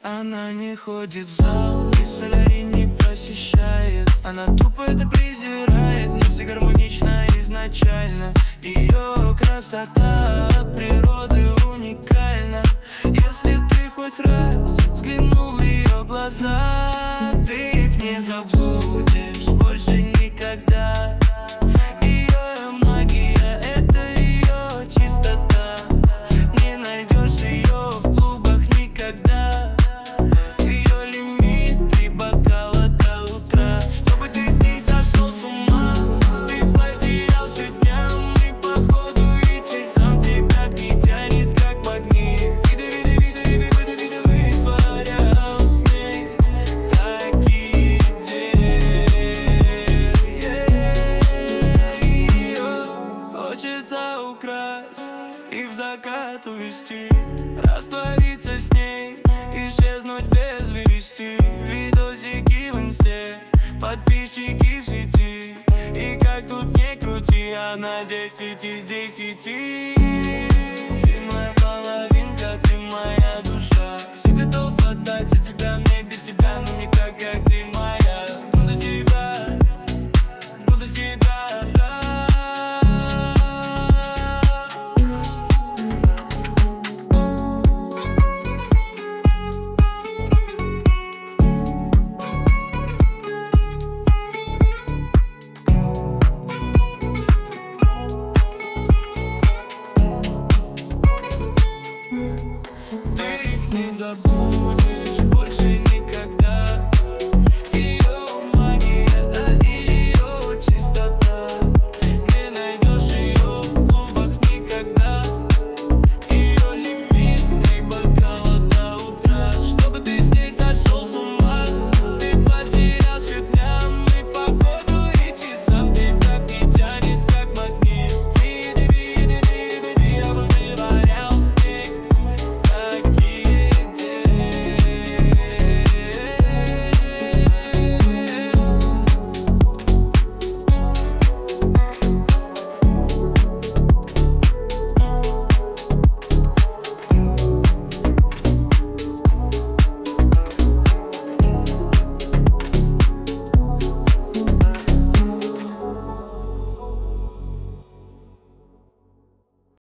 Она не ходит в зал и солярий не посещает. Она тупо это презирает, но все гармонично изначально. Ее красота от природы уникальна. Если ты хоть раз взглянул в ее глаза, ты их не забудешь больше никогда. Ее магия — это ее чистота. Не найдешь ее в клубах никогда. Ее лимит 3 бокала до утра. Чтобы ты с ней сошел с ума, ты потерялся дням и походу и часам. Тебя к ней тянет как магнит. Виды вытворял с ней такие дели. Ее хочется украсть и в закат увести, раствориться с ней, исчезнуть без вести. Видосики в инсте, подписчики в сети. И как тут не крути, она 10 из 10. Ты моя половинка, ты моя душа. Все готов отдать за тебя, мне без тебя, но никак как ты моя. Буду тебя, буду тебя. Ты их не забудешь.